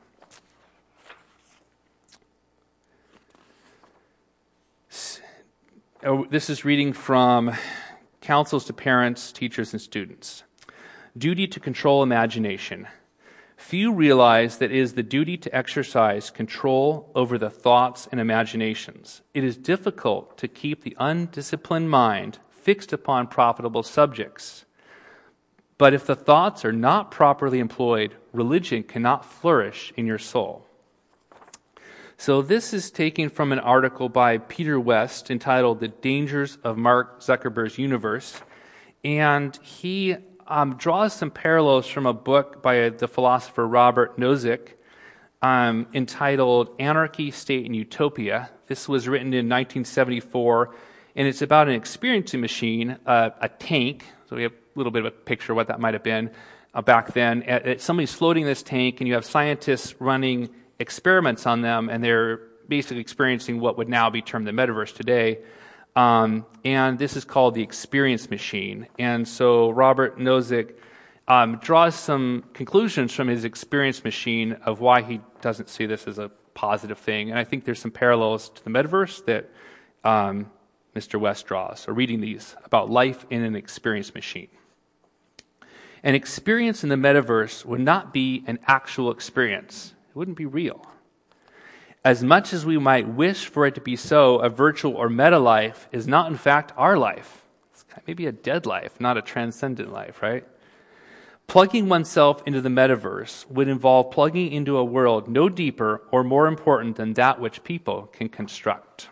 Speaker 4: This is reading from Counsels to Parents, Teachers, and Students. Duty to control imagination. few realize that it is the duty to exercise control over the thoughts and imaginations. It is difficult to keep the undisciplined mind fixed upon profitable subjects. But if the thoughts are not properly employed, religion cannot flourish in your soul. So this is taken from an article by Peter West entitled The Dangers of Mark Zuckerberg's Universe. And he um, draws some parallels from a book by the philosopher Robert Nozick um, entitled Anarchy, State, and Utopia. This was written in nineteen seventy-four, and it's about an experiencing machine, uh, a tank. So we have a little bit of a picture of what that might have been uh, back then. Uh, somebody's floating this tank, and you have scientists running experiments on them, and they're basically experiencing what would now be termed the metaverse today. Um, and this is called the experience machine. And so Robert Nozick um, draws some conclusions from his experience machine of why he doesn't see this as a positive thing. And I think there's some parallels to the metaverse that um, Mister West draws. So reading these about life in an experience machine. An experience in the metaverse would not be an actual experience. It wouldn't be real. As much as we might wish for it to be so, a virtual or meta life is not in fact our life. It's maybe a dead life, not a transcendent life, right? Plugging oneself into the metaverse would involve plugging into a world no deeper or more important than that which people can construct.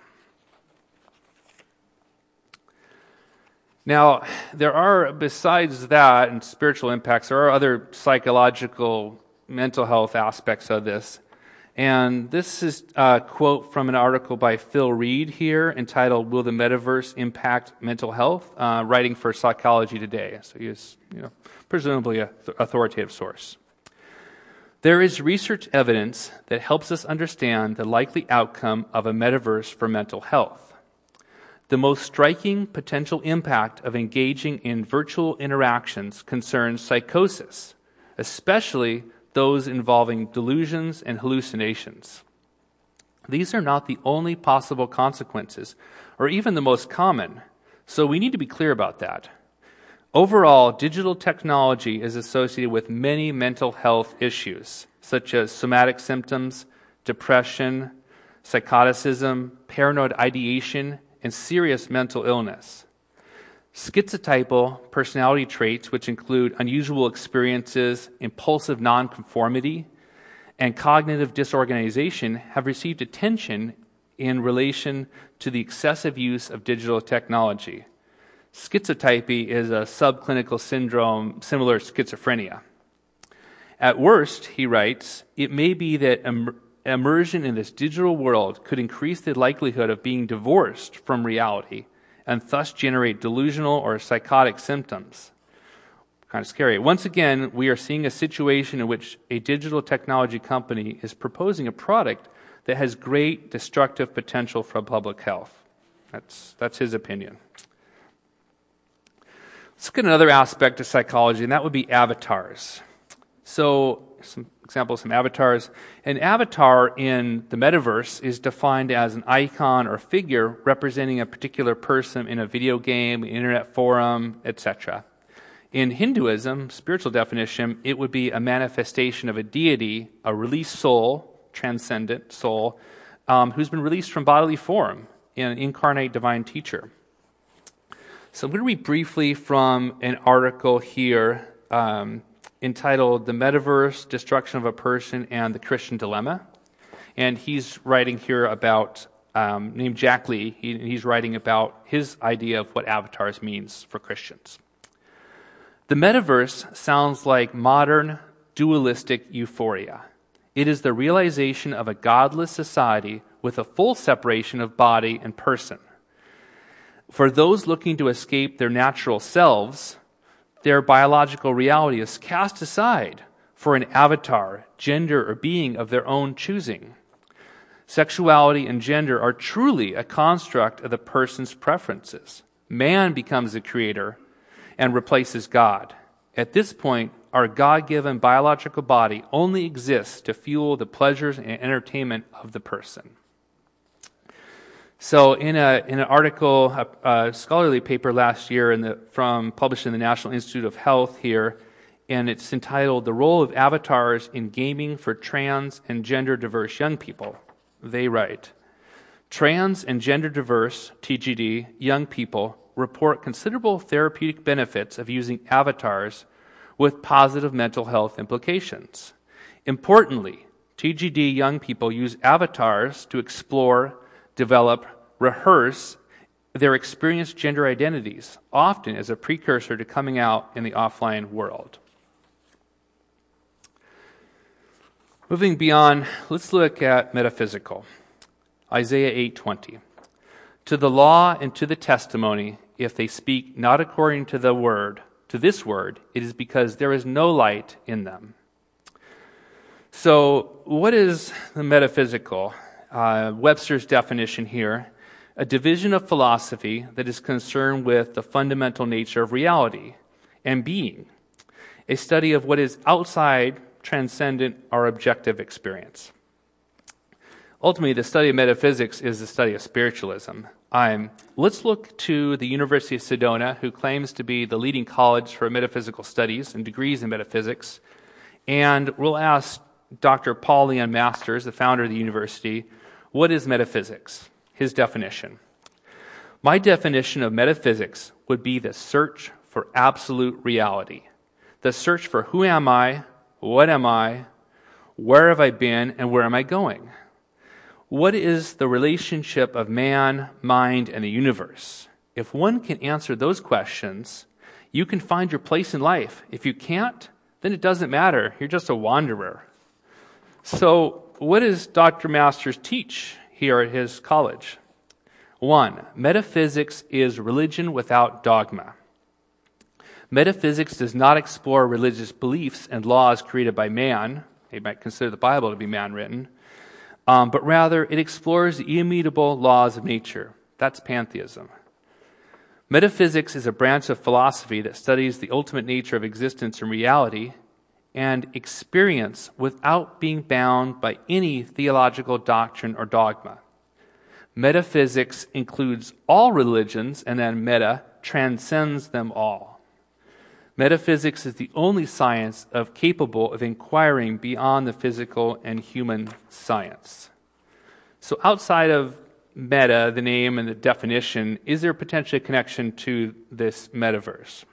Speaker 4: Now, there are, besides that and spiritual impacts, there are other psychological, mental health aspects of this. And this is a quote from an article by Phil Reed here entitled, Will the Metaverse Impact Mental Health? Uh, writing for Psychology Today. So he is, you know, presumably an authoritative source. There is research evidence that helps us understand the likely outcome of a metaverse for mental health. The most striking potential impact of engaging in virtual interactions concerns psychosis, especially those involving delusions and hallucinations. These are not the only possible consequences, or even the most common, so we need to be clear about that. Overall, digital technology is associated with many mental health issues, such as somatic symptoms, depression, psychoticism, paranoid ideation, and serious mental illness. Schizotypal personality traits, which include unusual experiences, impulsive nonconformity, and cognitive disorganization, have received attention in relation to the excessive use of digital technology. Schizotypy is a subclinical syndrome similar to schizophrenia. At worst, he writes, it may be that im- immersion in this digital world could increase the likelihood of being divorced from reality and thus generate delusional or psychotic symptoms. Kind of scary. Once again, we are seeing a situation in which a digital technology company is proposing a product that has great destructive potential for public health. That's, that's his opinion. Let's look at another aspect of psychology, and that would be avatars. So, some examples, some avatars. An avatar in the metaverse is defined as an icon or figure representing a particular person in a video game, internet forum, et cetera. In Hinduism, spiritual definition, it would be a manifestation of a deity, a released soul, transcendent soul, um, who's been released from bodily form, an incarnate divine teacher. So I'm going to read briefly from an article here um, entitled The Metaverse, Destruction of a Person and the Christian Dilemma. And he's writing here about, um, named Jack Lee, he, he's writing about his idea of what avatars means for Christians. The metaverse sounds like modern, dualistic euphoria. It is the realization of a godless society with a full separation of body and person. For those looking to escape their natural selves, their biological reality is cast aside for an avatar, gender, or being of their own choosing. Sexuality and gender are truly a construct of the person's preferences. Man becomes the creator and replaces God. At this point, our God-given biological body only exists to fuel the pleasures and entertainment of the person. So in a in an article, a, a scholarly paper last year in the, from published in the National Institute of Health here, and it's entitled The Role of Avatars in Gaming for Trans and Gender Diverse Young People. They write, trans and gender diverse, T G D, young people report considerable therapeutic benefits of using avatars with positive mental health implications. Importantly, T G D young people use avatars to explore, develop, rehearse their experienced gender identities, often as a precursor to coming out in the offline world. Moving beyond, let's look at metaphysical. Isaiah eight twenty. To the law and to the testimony, if they speak not according to the word, to this word, it is because there is no light in them. So, what is the metaphysical? Uh, Webster's definition here, a division of philosophy that is concerned with the fundamental nature of reality and being, a study of what is outside, transcendent, or objective experience. Ultimately, the study of metaphysics is the study of spiritualism. Um, let's look to the University of Sedona, who claims to be the leading college for metaphysical studies and degrees in metaphysics, and we'll ask Doctor Paul Leon Masters, the founder of the university, what is metaphysics? His definition. My definition of metaphysics would be the search for absolute reality, the search for who am I, what am I, where have I been, and where am I going? What is the relationship of man, mind, and the universe? If one can answer those questions, you can find your place in life. If you can't, then it doesn't matter. You're just a wanderer. So, what does Doctor Masters teach here at his college? One, metaphysics is religion without dogma. Metaphysics does not explore religious beliefs and laws created by man. They might consider the Bible to be man-written. Um, but rather, it explores the immutable laws of nature. That's pantheism. Metaphysics is a branch of philosophy that studies the ultimate nature of existence and reality and experience without being bound by any theological doctrine or dogma. Metaphysics includes all religions, and then meta transcends them all. Metaphysics is the only science of capable of inquiring beyond the physical and human science. So outside of meta, the name and the definition, is there potentially a connection to this metaverse?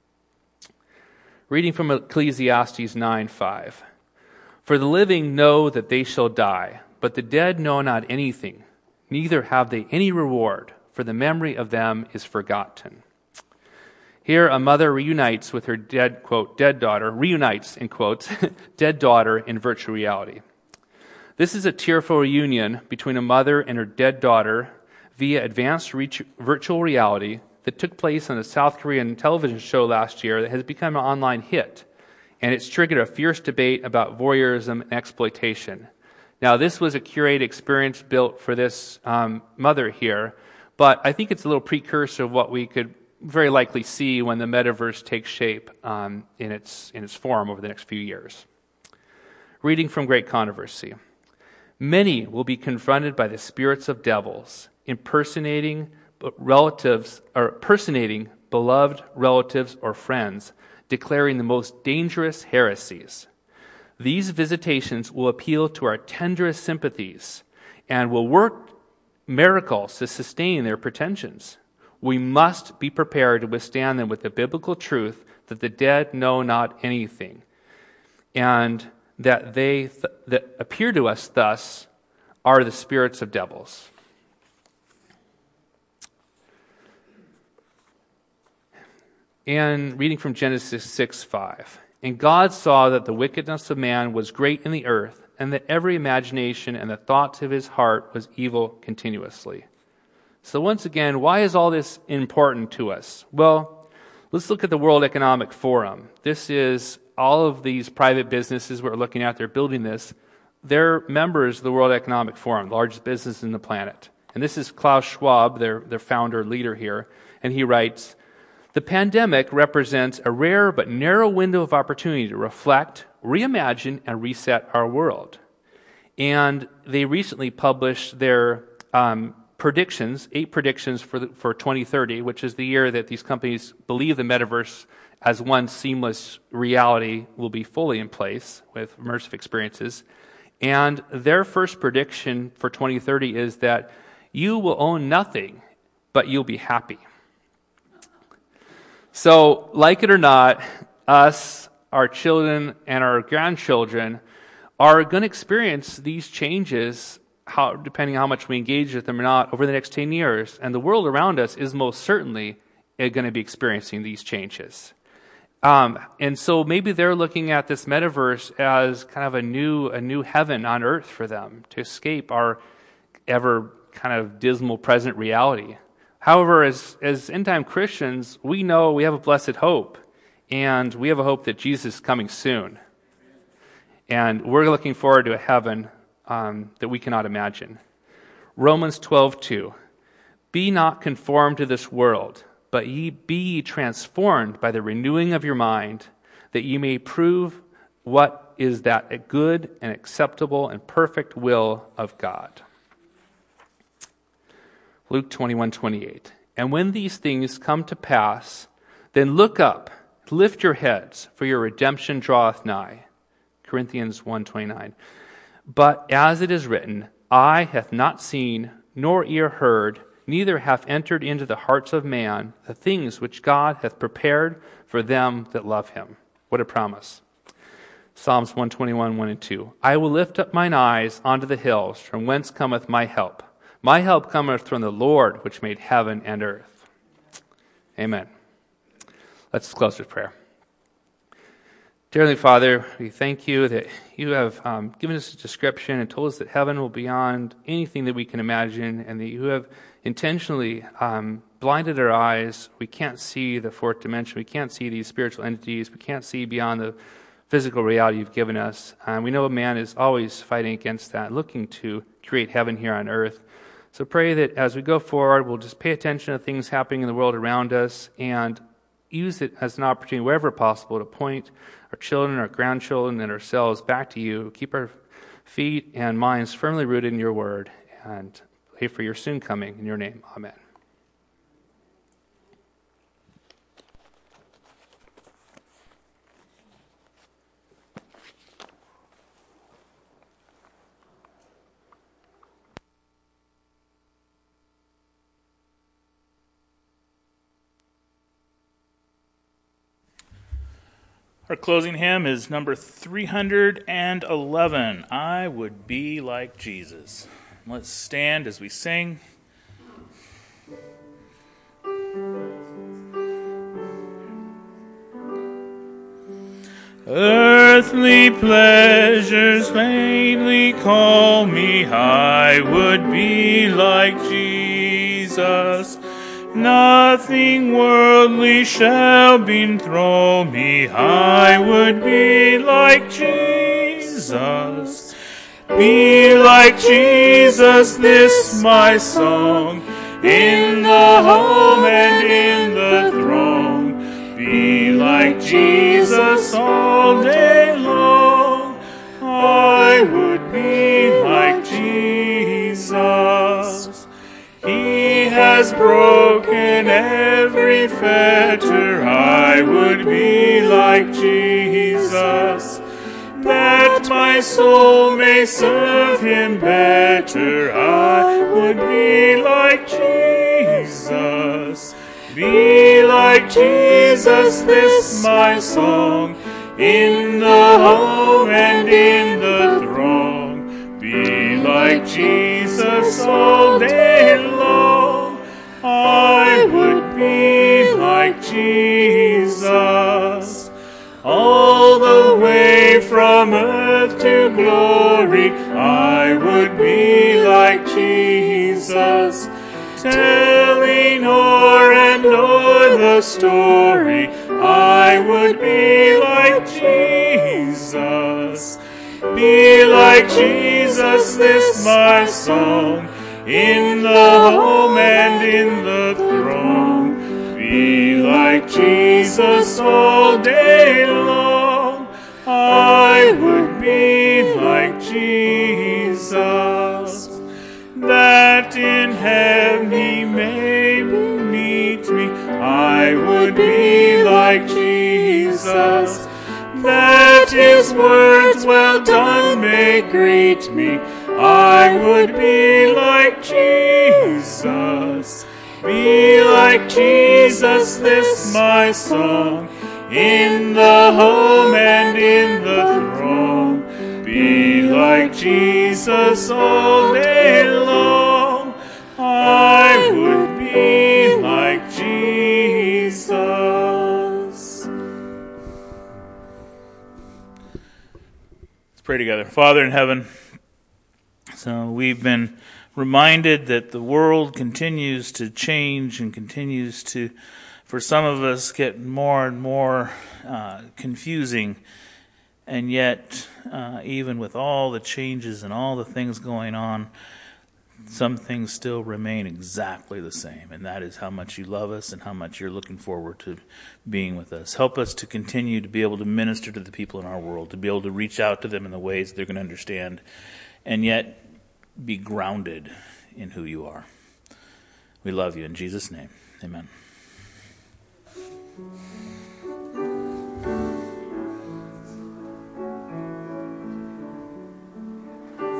Speaker 4: Reading from Ecclesiastes nine five. For the living know that they shall die, but the dead know not anything, neither have they any reward, for the memory of them is forgotten. Here, a mother reunites with her dead, quote, dead daughter, reunites, in quotes, dead daughter in virtual reality. This is a tearful reunion between a mother and her dead daughter via advanced reach, virtual reality that took place on a South Korean television show last year that has become an online hit, and it's triggered a fierce debate about voyeurism and exploitation. Now, this was a curated experience built for this um, mother here, but I think it's a little precursor of what we could very likely see when the metaverse takes shape um, in its in its form over the next few years. Reading from Great Controversy. Many will be confronted by the spirits of devils, impersonating relatives or personating beloved relatives or friends, declaring the most dangerous heresies. These visitations will appeal to our tenderest sympathies and will work miracles to sustain their pretensions. We must be prepared to withstand them with the biblical truth that the dead know not anything, and that they th- that appear to us thus are the spirits of devils. And reading from Genesis six five. And God saw that the wickedness of man was great in the earth, and that every imagination and the thoughts of his heart was evil continuously. So once again, why is all this important to us? Well, let's look at the World Economic Forum. This is all of these private businesses we're looking at, they're building this. They're members of the World Economic Forum, the largest business in the planet. And this is Klaus Schwab, their, their founder, leader here. And he writes, the pandemic represents a rare but narrow window of opportunity to reflect, reimagine, and reset our world. And they recently published their um, predictions, eight predictions for the, for twenty thirty, which is the year that these companies believe the metaverse as one seamless reality will be fully in place with immersive experiences. And their first prediction for twenty thirty is that you will own nothing, but you'll be happy. So, like it or not, us, our children, and our grandchildren are going to experience these changes, how, depending on how much we engage with them or not, over the next ten years. And the world around us is most certainly going to be experiencing these changes. Um, and so maybe they're looking at this metaverse as kind of a new, a new heaven on earth for them to escape our ever kind of dismal present reality. However, as, as end-time Christians, we know we have a blessed hope, and we have a hope that Jesus is coming soon. And we're looking forward to a heaven um, that we cannot imagine. Romans twelve two, be not conformed to this world, but ye be transformed by the renewing of your mind, that ye may prove what is that good and acceptable and perfect will of God. Luke twenty-one twenty-eight, and when these things come to pass, then look up, lift your heads, for your redemption draweth nigh. Corinthians one twenty-nine, but as it is written, eye hath not seen, nor ear heard, neither hath entered into the hearts of man the things which God hath prepared for them that love him. What a promise. Psalms one twenty-one, one and two. I will lift up mine eyes unto the hills, from whence cometh my help. My help cometh from the Lord, which made heaven and earth. Amen. Let's close with prayer. Dear Heavenly Father, we thank you that you have um, given us a description and told us that heaven will be beyond anything that we can imagine, and that you have intentionally um, blinded our eyes. We can't see the fourth dimension. We can't see these spiritual entities. We can't see beyond the physical reality you've given us. And we know man is always fighting against that, looking to create heaven here on earth. So pray that as we go forward, we'll just pay attention to things happening in the world around us and use it as an opportunity, wherever possible, to point our children, our grandchildren, and ourselves back to you. Keep our feet and minds firmly rooted in your word, and pray for your soon coming. In your name, amen.
Speaker 6: Our closing hymn is number three hundred eleven, I Would Be Like Jesus. Let's stand as we sing. Earthly pleasures vainly call me, I would be like Jesus. Nothing worldly shall bethrall me, I would be like Jesus. Be like Jesus, this my song, in the home and in the throng. Be like Jesus all day long, I would be like Jesus. He has broken every fetter, I would be like Jesus. That my soul may serve him better, I would be like Jesus. Be like Jesus, this my song, in the home and in the throng. Be like Jesus all day long, I would be like Jesus. All the way from earth to glory, I would be like Jesus. Telling o'er and o'er the story, I would be like Jesus. Be like Jesus, this my song, in the home and in the throng. Be like Jesus all day long, I would be like Jesus. That in heaven he may meet me, I would be like Jesus. Jesus, that his words, well done, may greet me. I would be like Jesus, be like Jesus, this my song, in the home and in the throng. Be like Jesus all day long. I would be like Jesus. Let's pray together. Father in heaven, so we've been reminded that the world continues to change and continues to, for some of us, get more and more uh, confusing. And yet, uh, even with all the changes and all the things going on, some things still remain exactly the same. And that is how much you love us and how much you're looking forward to being with us. Help us to continue to be able to minister to the people in our world, to be able to reach out to them in the ways they're going to understand, and yet be grounded in who you are. We love you in Jesus' name. Amen.